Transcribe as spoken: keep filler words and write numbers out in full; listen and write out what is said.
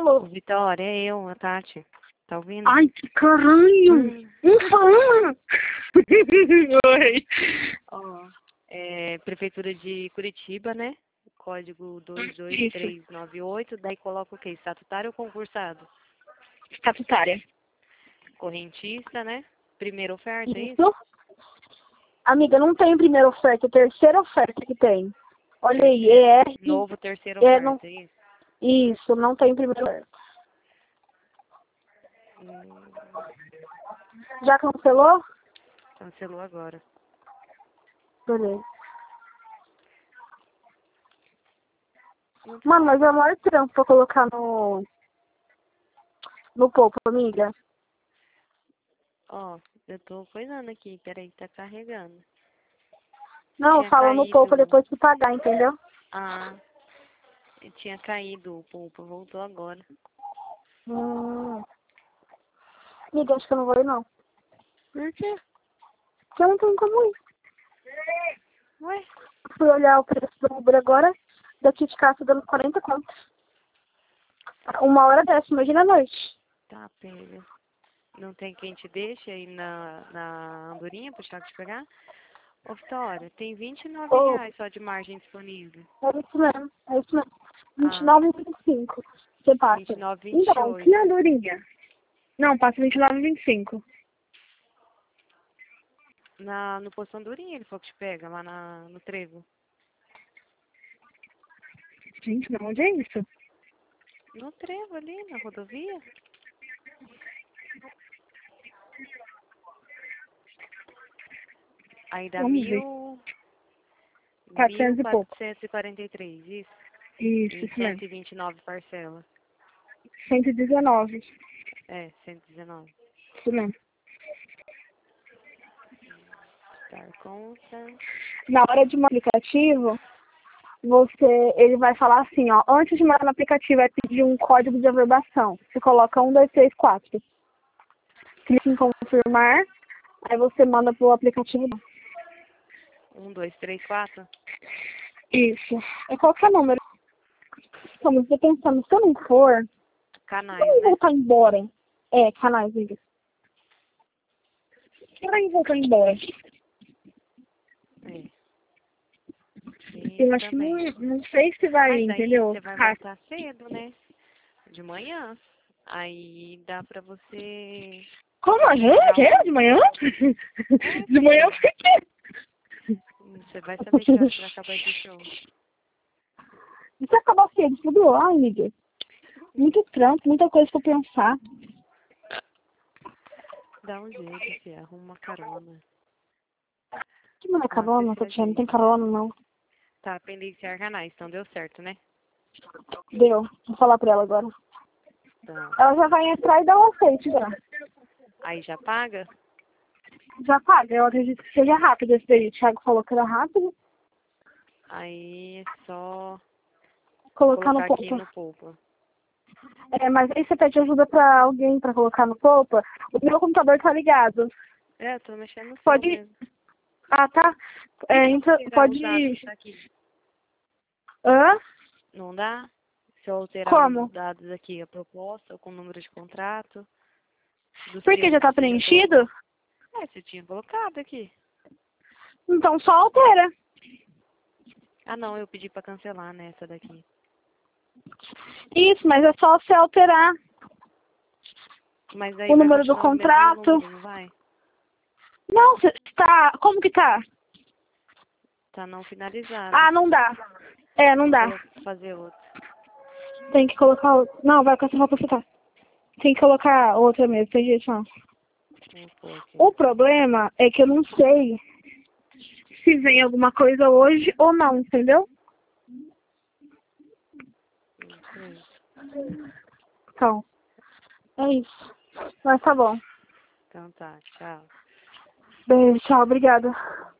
Alô? Vitória, é eu, a Tati. Tá ouvindo? Ai, que caralho! Hum. Não fala! Oi. Ó, é, Prefeitura de Curitiba, né? Código dois dois três nove oito. Daí coloca o quê? Estatutário ou concursado? Estatutária. Correntista, né? Primeira oferta, é isso? Isso? Amiga, não tem primeira oferta, é terceira oferta que tem. Olha aí, E R. Novo terceira É, oferta, não... é isso? Isso, não tem primeira oferta. Hum, Já cancelou? cancelou agora. Beleza. Não tá. Mano, mas é o maior trampo pra colocar no... No pouco, amiga. Ó, eu tô coisando aqui, peraí, tá carregando. Não, Tinha fala no pouco caído. depois que pagar, entendeu? Ah, tinha caído o pulpo, voltou agora. Hum. Amiga, acho que eu não vou ir, não. Por quê? Porque eu não tenho como ir. Ué? Fui olhar o preço do Uber agora, daqui de casa dando quarenta contos. Uma hora dessa, imagina a noite. Tá, pega. Não tem quem te deixe aí na, na andorinha pro Thiago te pegar? Ô, Vitória, tem vinte e nove Oh, reais só de margem disponível. é isso mesmo, é isso mesmo. vinte e Ah, nove e vinte e cinco. Você passa. vinte e nove, vinte e Então, que oito. andorinha? Não, passa vinte e nove e vinte e cinco. Na, no posto Andorinha ele falou que te pega, lá na, no Trevo. Gente, não, onde é isso? No Trevo ali, na rodovia. Aí dá Vamos ver. mil... Mil quatrocentos e pouco. quatrocentos e quarenta e três, isso. Isso, Em isso mesmo. cento e vinte e nove parcelas. cento e dezenove. É, cento e dezenove. Isso mesmo. Dar conta. Na hora de um aplicativo, você, ele vai falar assim, ó, antes de mandar no aplicativo, vai pedir um código de averbação. Você coloca um, dois, três, quatro. Clica em confirmar, aí você manda pro aplicativo. Um, dois, três, quatro. Isso. É qualquer número. Então, mas eu tô pensando, se eu não for, Canais, eu vou né? voltar embora. É, canais, amiga. Eu vou voltar embora. É. Eu Isso acho que não, também. não sei se vai, Mas aí entendeu? você vai Ah, voltar cedo, né? De manhã. Aí dá pra você como a gente? pegar Que? um. De manhã? É, De manhã filha. eu fiquei. Você vai saber que hora que vai acabar esse show. E se acabar cedo, tudo, ai, amiga. Muito trampo, muita coisa pra pensar. Dá um jeito, filha. Arruma uma carona. Que não é Dá você carona, se Tatiana? Não tem ajeita. carona, não. Tá, pendenciar canais, então deu certo, né? Deu. Vou falar pra ela agora. Então. Ela já vai entrar e dar um aceite já. Aí já paga? Já paga. Eu acredito que seja rápido esse daí. O Thiago falou que era rápido. Aí é só Colocar no colocar aqui poupa. no Poupa. É, mas aí você pede ajuda pra alguém pra colocar no poupa. O meu computador tá ligado. É, eu tô mexendo no seu Pode. mesmo. Ah, tá. É, então, Alterar os dados pode. que tá aqui. Hã? Não dá? Se eu alterar Como? os dados aqui, a proposta, com o número de contrato, dos Porque já clientes tá que você já colocou. preenchido? É, você tinha colocado aqui. Então só altera. Ah, não, eu pedi pra cancelar nessa daqui. Isso, mas é só você alterar Mas aí o vai número do continuar o mesmo contrato. número, não vai? Não, você tá. Como que tá? Tá não finalizado. Ah, não dá. É, não Tem que dá. colo- fazer outro. Tem que colocar outro. Não, vai cancelar pra você tá. Tem que colocar outra mesmo, tem jeito não. Vou pôr aqui. O problema é que eu não sei se vem alguma coisa hoje ou não, entendeu? Não sei. Então, é isso. Mas tá bom. Então tá, tchau. Beijo, tchau, obrigada.